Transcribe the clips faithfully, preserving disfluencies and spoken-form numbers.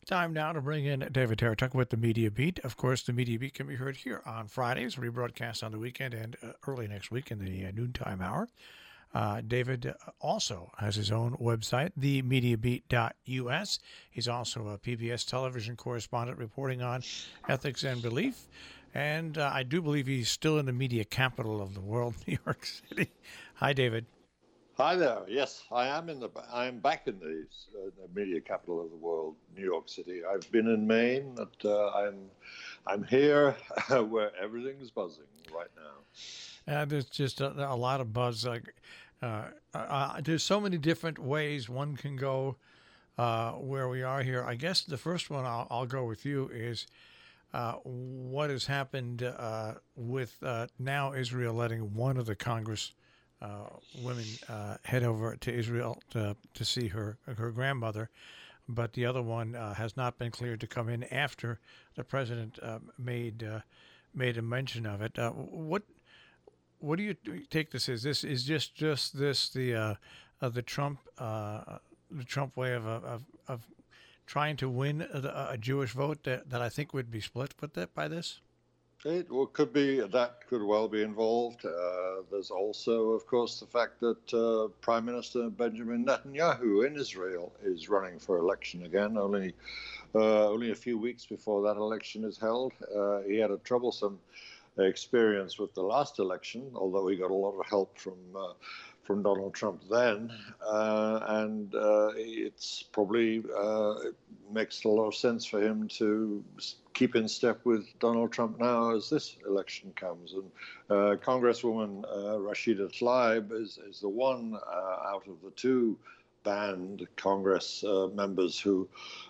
Time now to bring in David Teratuck with the Media Beat. Of course, the Media Beat can be heard here on Fridays, rebroadcast on the weekend and uh, early next week in the uh, noontime hour. Uh, David uh, also has his own website, the media beat dot U S. He's also a P B S television correspondent reporting on ethics and belief. And uh, I do believe he's still in the media capital of the world, New York City. Hi, David. Hi there. Yes, I am in the. I am back in the, uh, the media capital of the world, New York City. I've been in Maine, but uh, I'm, I'm here where everything's buzzing right now. Uh, there's just a, a lot of buzz. Like, uh, uh, there's so many different ways one can go. Uh, where we are here, I guess the first one I'll, I'll go with you is uh, what has happened uh, with uh, now Israel letting one of the Congress uh, women uh, head over to Israel to, to see her her grandmother, but the other one uh, has not been cleared to come in after the president uh, made uh, made a mention of it. Uh, what what do you take this as? This is just just this the uh, uh, the Trump uh, the Trump way of of, of trying to win a, a Jewish vote that, that I think would be split with that by this? It well, could be that could well be involved. Uh, there's also, of course, the fact that uh, Prime Minister Benjamin Netanyahu in Israel is running for election again. Only uh, only a few weeks before that election is held, uh, he had a troublesome experience with the last election, although he got a lot of help from uh, from Donald Trump then, uh, and uh, it's probably uh, it makes a lot of sense for him to keep in step with Donald Trump now as this election comes. And uh, Congresswoman uh, Rashida Tlaib is, is the one uh, out of the two banned Congress uh, members who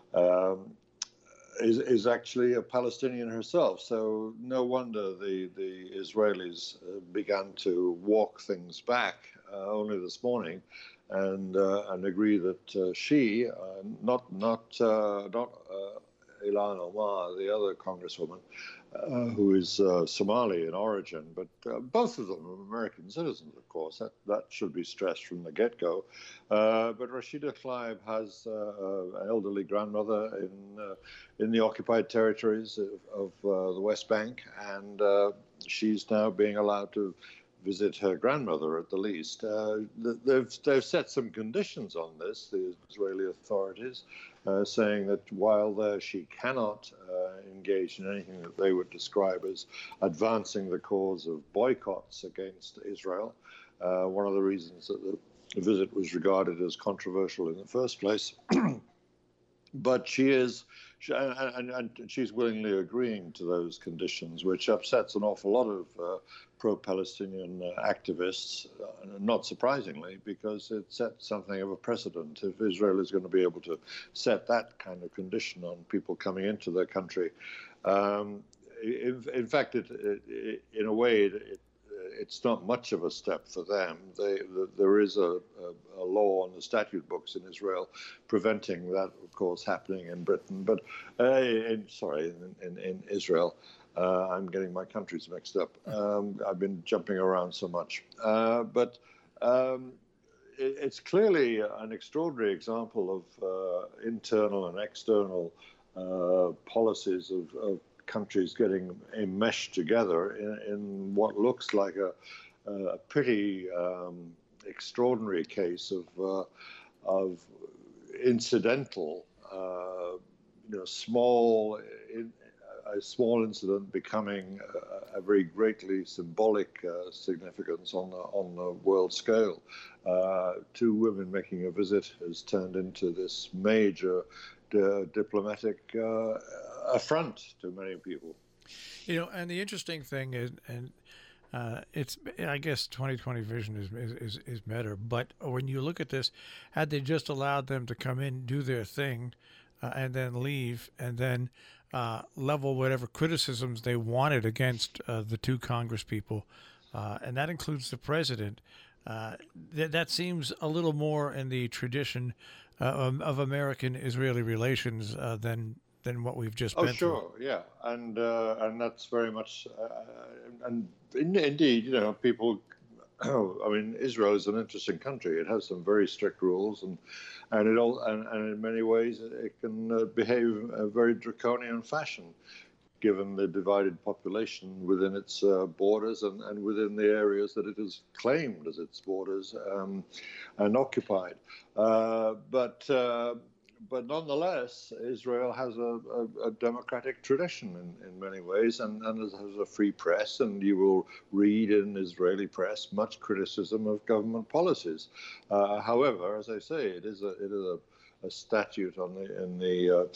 um, is, is actually a Palestinian herself. So no wonder the, the Israelis uh, began to walk things back uh, only this morning and uh, and agree that uh, she, uh, not not uh, not uh, Ilhan Omar, the other congresswoman, uh, who is uh, Somali in origin, but uh, both of them are American citizens, of course. That that should be stressed from the get-go. Uh, but Rashida Tlaib has uh, an elderly grandmother in uh, in the occupied territories of, of uh, the West Bank, and uh, she's now being allowed to visit her grandmother at the least. Uh, they've, they've set some conditions on this, the Israeli authorities, uh, saying that while there she cannot uh, engage in anything that they would describe as advancing the cause of boycotts against Israel. Uh, one of the reasons that the visit was regarded as controversial in the first place. But she is, she, and, and she's willingly agreeing to those conditions, which upsets an awful lot of uh, pro-Palestinian uh, activists, uh, not surprisingly, because it sets something of a precedent. If Israel is going to be able to set that kind of condition on people coming into their country, um, in, in fact, it, it, it, in a way, it, it's not much of a step for them. They, the, there is a, a, a law on the statute books in Israel preventing that, of course, happening in Britain. But, uh, in, sorry, in, in, in Israel. Uh, I'm getting my countries mixed up. Um, I've been jumping around so much. Uh, but um, it, it's clearly an extraordinary example of uh, internal and external uh, policies of, of countries getting enmeshed together in, in what looks like a, a pretty um, extraordinary case of uh, of incidental, uh, you know, small, in, a small incident becoming a, a very greatly symbolic uh, significance on the on the world scale. Uh, two women making a visit has turned into this major uh, diplomatic uh, affront to many people. You know, and the interesting thing is, and uh, it's, I guess, twenty twenty vision is, is is better. But when you look at this, had they just allowed them to come in, do their thing, uh, and then leave, and then uh, level whatever criticisms they wanted against uh, the two Congress people, uh, and that includes the president, uh, th- that seems a little more in the tradition uh, of, of American-Israeli relations uh, than than what we've just oh, been sure, through. yeah, and uh, and that's very much, uh, and in, indeed, you know, people Oh, I mean, Israel is an interesting country. It has some very strict rules, and and it all and, and in many ways it can uh, behave in a very draconian fashion, given the divided population within its uh, borders and, and within the areas that it has claimed as its borders um, and occupied. Uh, but uh, but nonetheless, Israel has a, a, a democratic tradition in, in many ways, and, and has a free press, and you will read in Israeli press much criticism of government policies. Uh, however, as I say, it is a it is a, a statute on the in the uh,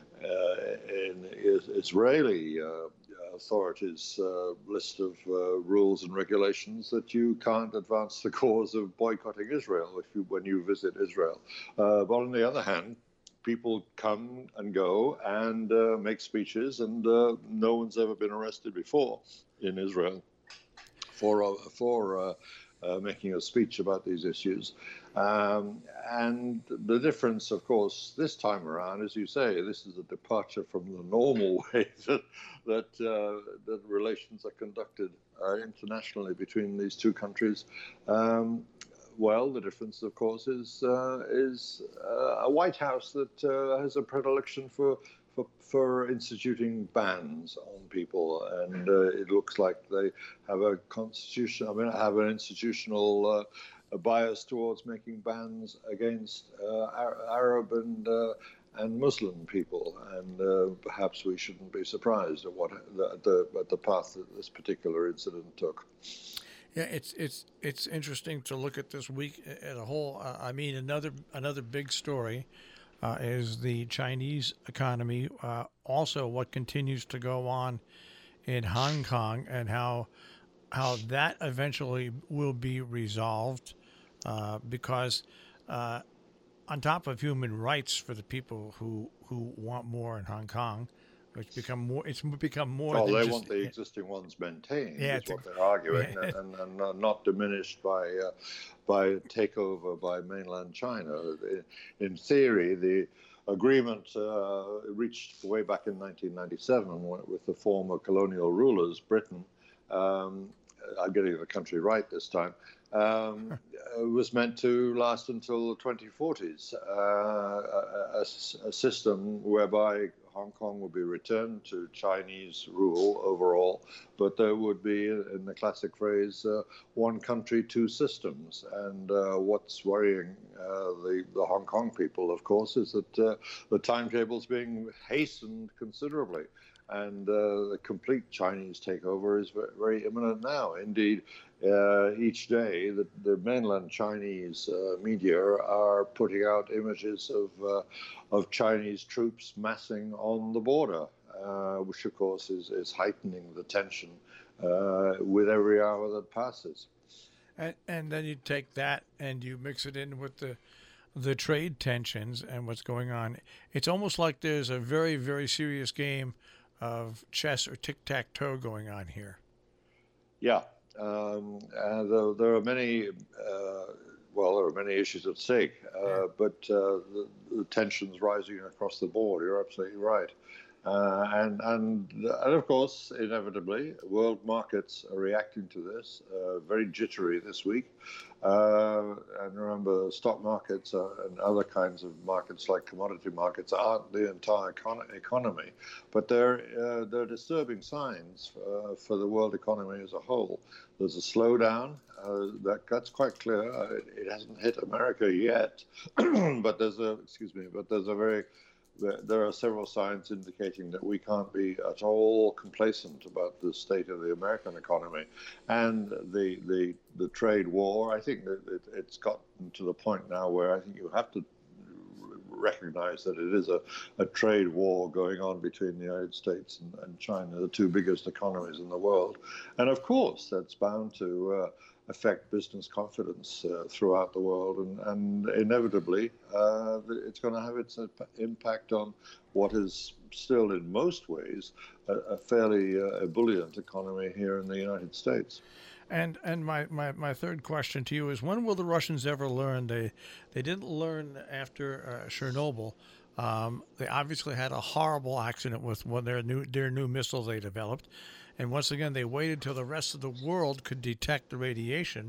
uh, in Israeli uh, authorities' uh, list of uh, rules and regulations that you can't advance the cause of boycotting Israel if you, when you visit Israel. Uh, but on the other hand, people come and go and uh, make speeches, and uh, no one's ever been arrested before in Israel for uh, for uh, uh, making a speech about these issues. Um, and the difference, of course, this time around, as you say, this is a departure from the normal way that that, uh, that relations are conducted uh, internationally between these two countries. Um, Well, the difference, of course, is uh, is uh, a White House that uh, has a predilection for, for for instituting bans on people, and uh, it looks like they have a constitution. I mean, have an institutional uh, a bias towards making bans against uh, Arab and uh, and Muslim people, and uh, perhaps we shouldn't be surprised at what the, the at the path that this particular incident took. Yeah, it's it's it's interesting to look at this week as a whole. Uh, I mean, another another big story uh, is the Chinese economy. Uh, also, what continues to go on in Hong Kong, and how how that eventually will be resolved, uh, because uh, on top of human rights for the people who who want more in Hong Kong, which become more, it's become more. Oh, than they just, want the existing ones maintained. Yeah, is it's a- what they're arguing, yeah. and, and, and not diminished by uh, by takeover by mainland China. In theory, the agreement uh, reached way back in nineteen ninety-seven with the former colonial rulers, Britain. Um, I'm getting the country right this time. Um, was meant to last until the twenty forties, uh, a, a, a system whereby Hong Kong would be returned to Chinese rule overall, but there would be, in the classic phrase, uh, one country, two systems. And uh, what's worrying uh, the, the Hong Kong people, of course, is that uh, the timetable's being hastened considerably. And uh, the complete Chinese takeover is very imminent now. Indeed, uh, each day the, the mainland Chinese uh, media are putting out images of uh, of Chinese troops massing on the border, uh, which of course is, is heightening the tension uh, with every hour that passes. And, and then you take that and you mix it in with the the trade tensions and what's going on. It's almost like there's a very, very serious game of chess or tic-tac-toe going on here. Yeah, um, and there, there are many, uh, well, there are many issues at stake, uh, yeah. but uh, the, the tensions rising across the board. You're absolutely right. Uh, and, and and of course, inevitably, world markets are reacting to this. Uh, very jittery this week. Uh, and remember, stock markets are, and other kinds of markets like commodity markets aren't the entire econ- economy, but they're uh, they're disturbing signs for, for the world economy as a whole. There's a slowdown. Uh, that that's quite clear. Uh, it, it hasn't hit America yet, but there's a excuse me, but there's a very There are several signs indicating that we can't be at all complacent about the state of the American economy and the the, the trade war. I think that it, it's gotten to the point now where I think you have to recognize that it is a, a trade war going on between the United States and, and China, the two biggest economies in the world. And of course, that's bound to uh, affect business confidence uh, throughout the world, and, and inevitably uh, it's going to have its impact on what is still in most ways a, a fairly uh, ebullient economy here in the United States. And and my, my, my third question to you is, when will the Russians ever learn? They they didn't learn after uh, Chernobyl. Um, they obviously had a horrible accident with one their new their new missile they developed, and once again they waited till the rest of the world could detect the radiation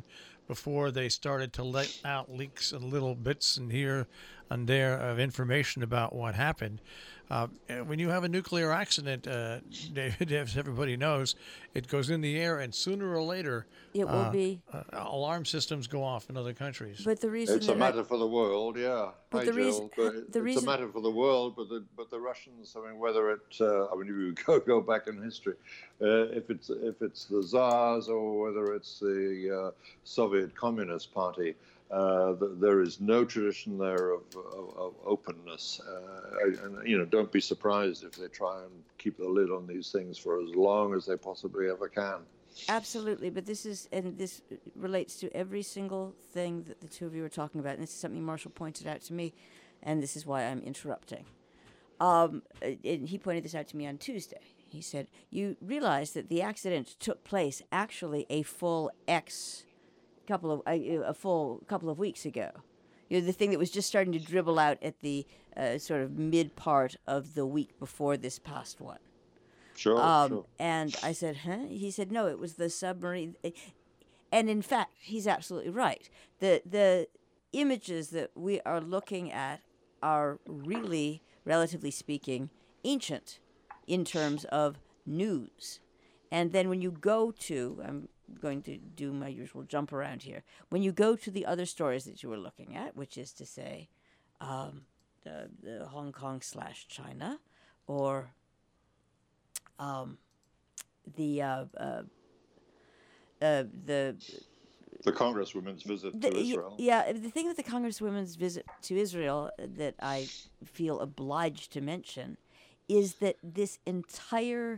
before they started to let out leaks and little bits and here and there of information about what happened. Uh, when you have a nuclear accident, uh, David, as everybody knows, it goes in the air, and sooner or later, It will uh, be. uh, alarm systems go off in other countries. But the reason It's a that matter I, for the world, yeah. But Hi, the reason- Jill. But the it's reason- a matter for the world, but the but the Russians. I mean, whether it, uh, I mean, if you go go back in history, uh, if it's if it's the Tsars or whether it's the uh, Soviet Communist Party, uh, th- there is no tradition there of, of, of openness. Uh, and you know, don't be surprised if they try and keep the lid on these things for as long as they possibly ever can. Absolutely, but this is, and this relates to every single thing that the two of you are talking about, and this is something Marshall pointed out to me, and this is why I'm interrupting. Um, and he pointed this out to me on Tuesday. He said, you realize that the accident took place actually a full X, couple of, a, a full couple of weeks ago. You know, the thing that was just starting to dribble out at the uh, sort of mid part of the week before this past one. Sure, Um, sure. And I said, huh? He said, no, it was the submarine. And in fact, he's absolutely right. The the images that we are looking at are really, relatively speaking, ancient in terms of news. And then when you go to, I'm going to do my usual jump around here. When you go to the other stories that you were looking at, which is to say um, the, the Hong Kong slash China, or um, the uh, uh, uh, the The Congresswoman's visit the, to y- Israel. yeah, the thing with the Congresswoman's visit to Israel that I feel obliged to mention is that this entire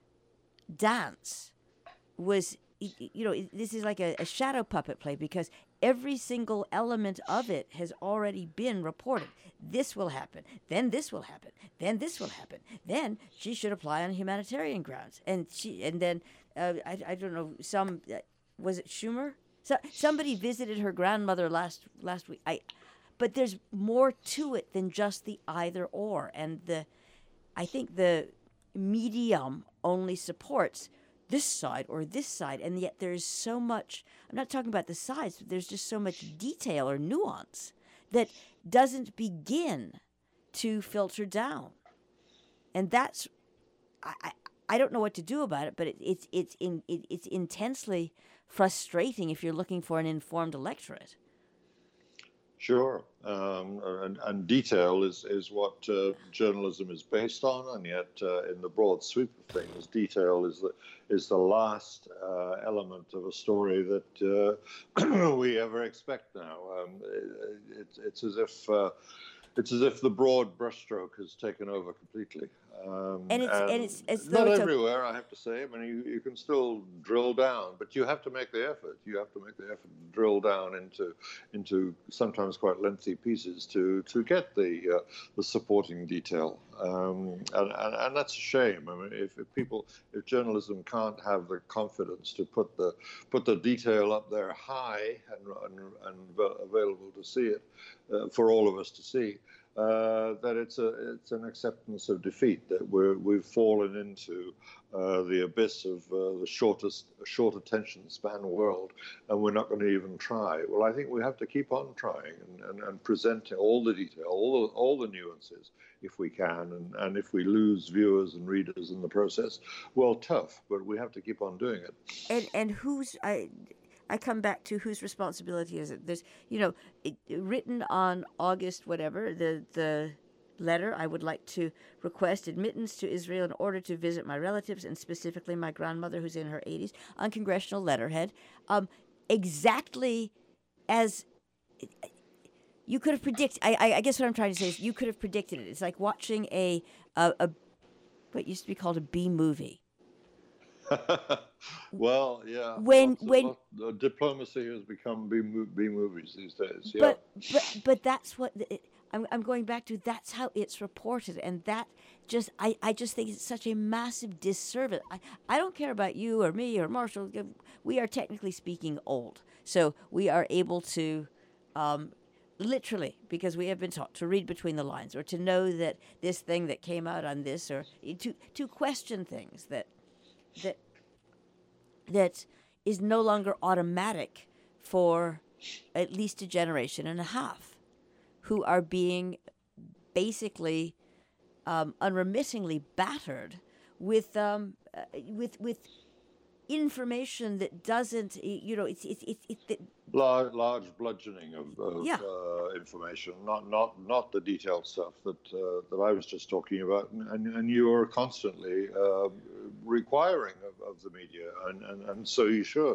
dance was, y- y- you know, it- this is like a, a shadow puppet play because every single element of it has already been reported. This will happen, then this will happen, then this will happen, then she should apply on humanitarian grounds, and she, and then uh, I, I don't know, some uh, was it Schumer? So somebody visited her grandmother last last week. I, but there's more to it than just the either or, and the, I think the medium only supports this side or this side, and yet there's so much. I'm not talking about the sides, but there's just so much detail or nuance that doesn't begin to filter down, and that's, I, I, I don't know what to do about it, but it, it's it's in it, it's intensely frustrating if you're looking for an informed electorate. Sure, um, and, and detail is, is what uh, journalism is based on, and yet uh, in the broad sweep of things, detail is the is the last uh, element of a story that uh, we ever expect now. Um, it, it, it's as if uh, it's as if the broad brushstroke has taken over completely. Um, And it's- and it's as though not it's a- everywhere, I have to say. I mean, you, you can still drill down, but you have to make the effort. You have to make the effort to drill down into into sometimes quite lengthy pieces to to get the uh, the supporting detail. Um, and, and and that's a shame. I mean, if, if people, if journalism can't have the confidence to put the put the detail up there high and and, and available to see it uh, for all of us to see. Uh, that it's a it's an acceptance of defeat, that we're we've fallen into uh, the abyss of uh, the shortest short attention span world, and we're not going to even try. Well, I think we have to keep on trying and, and, and presenting all the detail, all the, all the nuances, if we can, and, and if we lose viewers and readers in the process, well, tough, but we have to keep on doing it. And and who's I. I come back to whose responsibility is it? There's, you know, it, written on August whatever, the the letter, I would like to request admittance to Israel in order to visit my relatives and specifically my grandmother who's in her eighties on congressional letterhead. Um, exactly as you could have predicted. I, I, I guess what I'm trying to say is you could have predicted it. It's like watching a a, a what used to be called a B movie. Well, yeah. When- lots of- when- lot- uh, diplomacy has become B, mo- B movies these days. Yeah. But but but that's what the, it, I'm I'm going back to. That's how it's reported, and that just I, I just think it's such a massive disservice. I, I don't care about you or me or Marshall. We are technically speaking old, so we are able to. Um, Literally, because we have been taught to read between the lines, or to know that this thing that came out on this, or to to question things that that that is no longer automatic for at least a generation and a half who are being basically um, unremittingly battered with um, uh, with with information that doesn't, you know, it's it's it's, it's it, large, large bludgeoning of, of yeah. uh, information, not not not the detailed stuff that uh, that I was just talking about, and and you are constantly uh, requiring of, of the media, and, and, and so you should.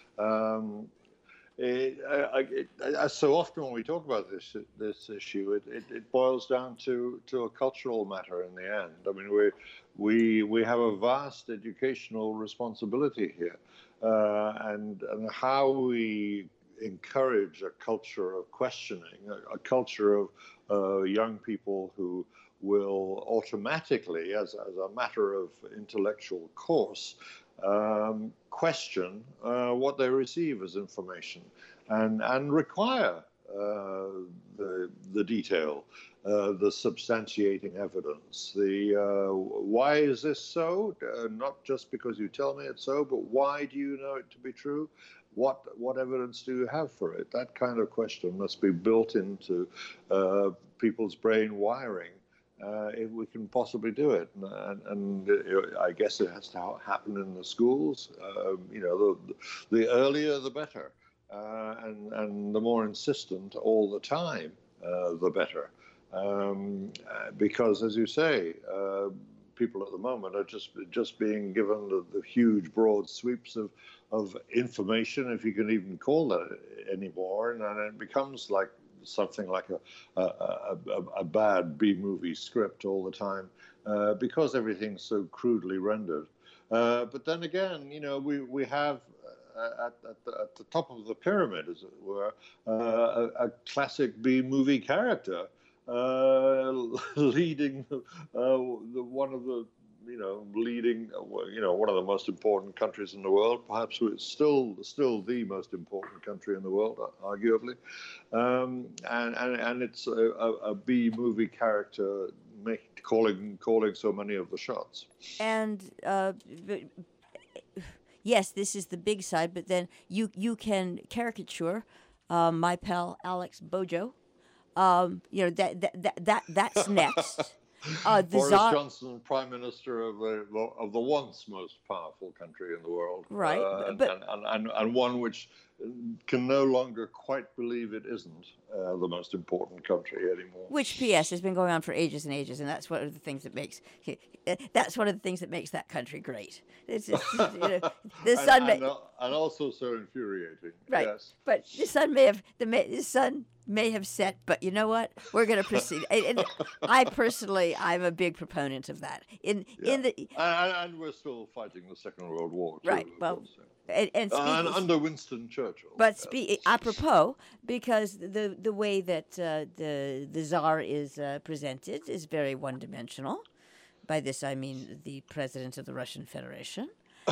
Um, It, I, it, as so often when we talk about this this issue, it, it, it boils down to, to a cultural matter in the end. I mean, we we we have a vast educational responsibility here, uh, and and how we encourage a culture of questioning, a, a culture of uh, young people who will automatically, as as a matter of intellectual course, Um, question uh, what they receive as information, and and require uh, the the detail, uh, the substantiating evidence. The uh, why is this so? Uh, not just because you tell me it's so, but why do you know it to be true? What what evidence do you have for it? That kind of question must be built into uh, people's brain wiring. Uh, if we can possibly do it, and, and uh, I guess it has to happen in the schools. Uh, you know, the, the earlier the better, uh, and and the more insistent all the time, uh, the better. Um, because, as you say, uh, people at the moment are just just being given the, the huge, broad sweeps of of information, if you can even call that anymore, and, and it becomes like something like a, a, a, a bad B-movie script all the time, uh, because everything's so crudely rendered. Uh, but then again, you know, we, we have uh, at, at, the, at the top of the pyramid, as it were, uh, a, a classic B-movie character uh, leading uh, the, one of the you know, leading, you know, one of the most important countries in the world. Perhaps it's still still the most important country in the world, arguably. Um, and, and and it's a, a B movie character make, calling calling so many of the shots. And uh, yes, this is the big side, but then you you can caricature uh, my pal Alex Bojo. Um, you know that that that, that that's next. Uh, the Boris Tsar, Johnson, Prime Minister of the of the once most powerful country in the world, right? uh, But and, and, and, and one which can no longer quite believe it isn't uh, the most important country anymore. Which, P S, has been going on for ages and ages, and that's one of the things that makes that's one of the things that makes that country great. It's just, you know, the sun and, may, and, and also so infuriating. Right, Yes. But the sun may have the, may, the sun may have set, but you know what? We're going to proceed. and, and I personally, I'm a big proponent of that. In Yeah. in the and, and we're still fighting the Second World War, too, right. Well, course, yeah. and, and, Uh, speak, and under Winston Churchill. But yes. spe- apropos, because the the way that uh, the the Tsar is uh, presented is very one-dimensional. By this I mean the president of the Russian Federation,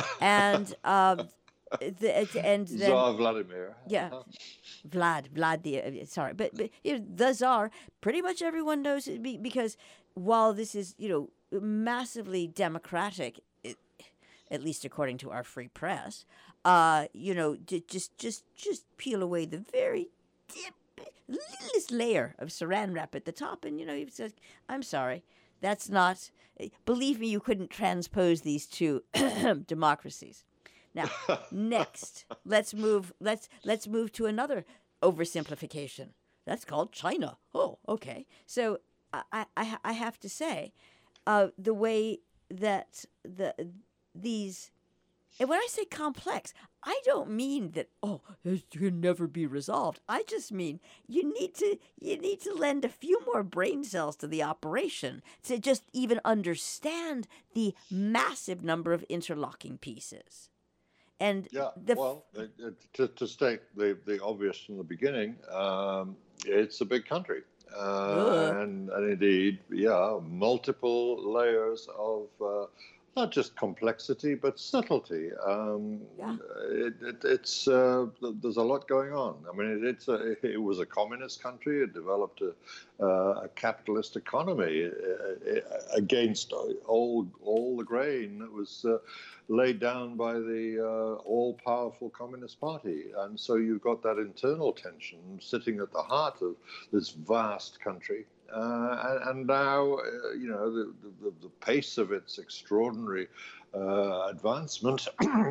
and um, the, and then Tsar Vladimir. yeah, Vlad, Vlad the uh, sorry, but but you know, the Tsar. Pretty much everyone knows it be, because while this is you know massively democratic, it, at least according to our free press, uh, you know, j- just just just peel away the very dip, littlest layer of saran wrap at the top, and you know, he says, "I'm sorry, that's not." Believe me, you couldn't transpose these two democracies. Now, next, let's move. Let's let's move to another oversimplification. That's called China. Oh, okay. So I I, I have to say, uh, the way that the these, and when I say complex, I don't mean that oh it can never be resolved. I just mean you need to you need to lend a few more brain cells to the operation to just even understand the massive number of interlocking pieces. And Yeah, the well, it, it, to, to state the, the obvious from the beginning, um, it's a big country. Uh, and, and indeed, yeah, multiple layers of uh, not just complexity, but subtlety. Um, Yeah. it, it, it's uh, there's a lot going on. I mean, it, it's a, it was a communist country. It developed a, uh, a capitalist economy uh, against all all all the grain that was uh, laid down by the uh, all-powerful Communist Party. And so you've got that internal tension sitting at the heart of this vast country. Uh, and, and now, uh, you know, the, the, the pace of its extraordinary uh, advancement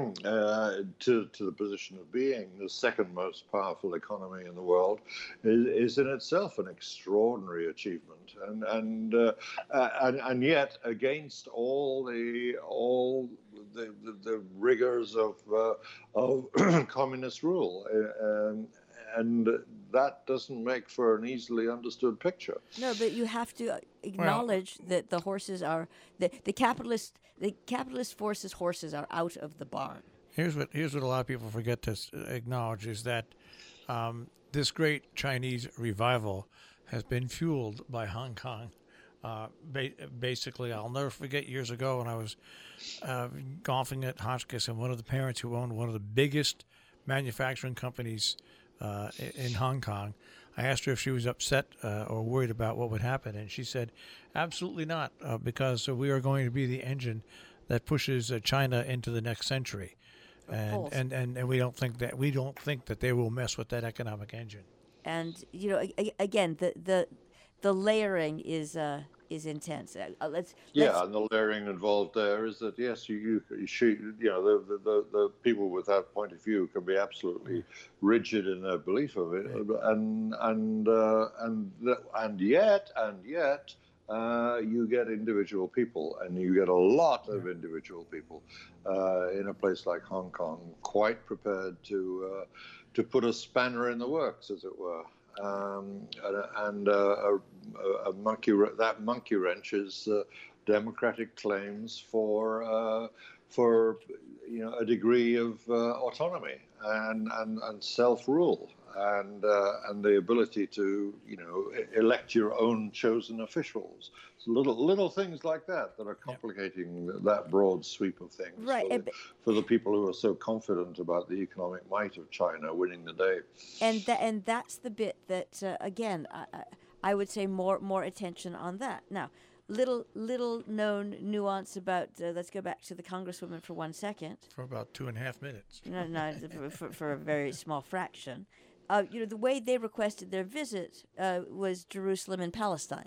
uh, to, to the position of being the second most powerful economy in the world is, is in itself an extraordinary achievement. And and, uh, uh, and and yet, against all the all the, the, the rigors of uh, of communist rule. Uh, um, And that doesn't make for an easily understood picture. No, but you have to acknowledge well, that the horses are the, the capitalist the capitalist forces horses are out of the barn. Here's what here's what a lot of people forget to acknowledge is that um, this great Chinese revival has been fueled by Hong Kong. Uh, ba- basically, I'll never forget years ago when I was uh, golfing at Hotchkiss, and one of the parents who owned one of the biggest manufacturing companies Uh, in Hong Kong, I asked her if she was upset uh, or worried about what would happen, and she said, absolutely not, uh, because we are going to be the engine that pushes uh, China into the next century, and, and, and, and we don't think that we don't think that they will mess with that economic engine. And you know, a- again, the the the layering is uh, is intense. Uh, let's, yeah, let's... and the layering involved there is that yes, you you, you shoot, you know, the, the the the people with that point of view can be absolutely rigid in their belief of it, and and uh, and and yet and yet uh, you get individual people, and you get a lot of individual people uh, in a place like Hong Kong, quite prepared to uh, to put a spanner in the works, as it were. Um, and uh, a, a monkey that monkey wrench is uh, democratic claims for uh, for you know a degree of uh, autonomy and and, and self rule and uh, and the ability to you know elect your own chosen officials. So little little things like that that are complicating yeah. that broad sweep of things right. for, the, for the people who are so confident about the economic might of China winning the day. And that and that's the bit that uh, again I, I would say more more attention on that. Now, little little known nuance about uh, let's go back to the Congresswoman for one second. For about two and a half minutes. No, no, for, for a very small fraction. Uh, you know, the way they requested their visit uh, was Jerusalem and Palestine.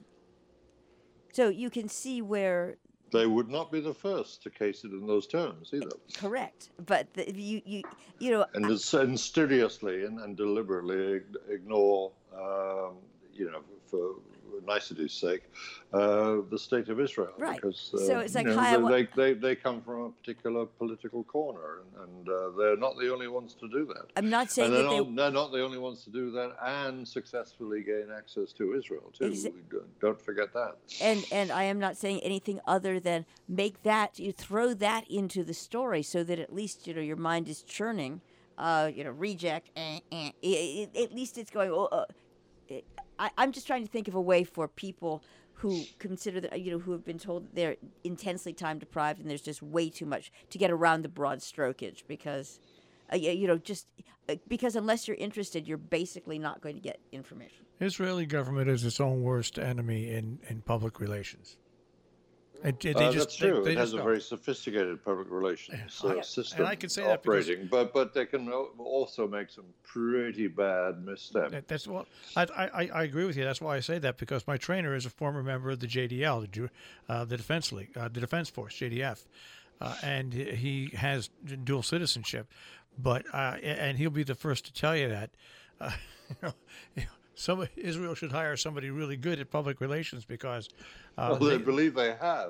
So you can see where they would not be the first to case it in those terms either. Correct, but the, you you you know, and, I, and studiously and, and deliberately ignore, um, you know, for nicety's sake, uh, the state of Israel. Right. Because, uh, so it's like you know, hi, they, they they come from a particular political corner, and, and uh, they're not the only ones to do that. I'm not saying and they're, that not, they... they're not the only ones to do that and successfully gain access to Israel too. Exa- we don't, don't forget that. And and I am not saying anything other than make that you throw that into the story so that at least you know your mind is churning. Uh, you know, reject. Eh, eh. It, it, at least it's going. Oh, uh, it, I, I'm just trying to think of a way for people who consider that you know who have been told that they're intensely time deprived and there's just way too much to get around the broad strokage because uh, you, you know just uh, because unless you're interested you're basically not going to get information. Israeli government is its own worst enemy in, in public relations. It, it, they uh, just, that's true. They, they it has just a don't. very sophisticated public relations uh, yeah. system and I can say operating, that but but they can also make some pretty bad missteps. That, that's well, I, I I agree with you. That's why I say that because my trainer is a former member of the J D L, the uh, the Defense League, uh, the Defense Force, J D F, uh, and he has dual citizenship. But uh, and he'll be the first to tell you that. Uh, you know, Some Israel should hire somebody really good at public relations because uh, well, they, they believe they have.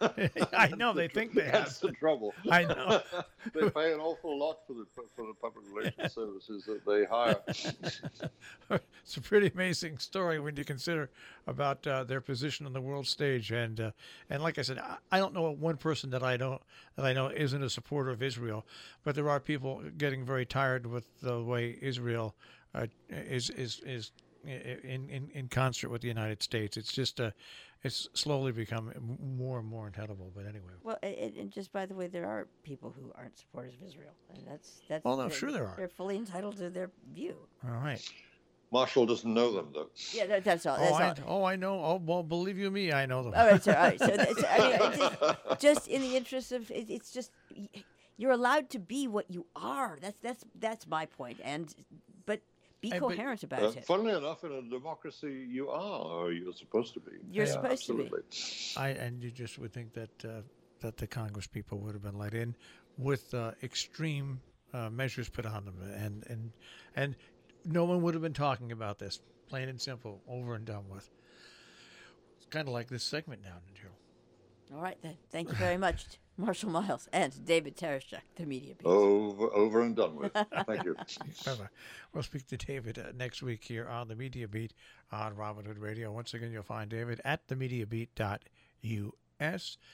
I know they think they have. That's the trouble. I know they pay an awful lot for the for the public relations services that they hire. It's a pretty amazing story when you consider about uh, their position on the world stage. And uh, and like I said, I, I don't know one person that I don't that I know isn't a supporter of Israel, but there are people getting very tired with the way Israel uh, is is is. In, in, in concert with the United States. It's just uh, it's slowly becoming more and more untenable. But anyway. Well, and, and just by the way, there are people who aren't supporters of Israel, and that's that's. Well, no, sure there are. They're fully entitled to their view. All right. Marshall doesn't know them, though. Yeah, that, that's all. Oh, That's I, all. oh, I know. Oh, well, believe you me, I know them. All right, sir. All right. So, that's, I mean, it's just, just in the interest of, it, it's just y- you're allowed to be what you are. That's that's that's my point. And but be Hey, but- coherent about Uh, it. funnily enough, in a democracy, you are, or you're supposed to be. You're Yeah, supposed to be. absolutely. I and you just would think that uh, that the Congress people would have been let in with uh, extreme uh, measures put on them, and and and no one would have been talking about this. Plain and simple, over and done with. It's kind of like this segment now, Joe. All right, then. Thank you very much, Marshall Miles and David Tereshchuk, the Media Beat. Over, over and done with. Thank you. Bye-bye. We'll speak to David uh, next week here on the Media Beat on Robin Hood Radio. Once again, you'll find David at the media beat dot U S.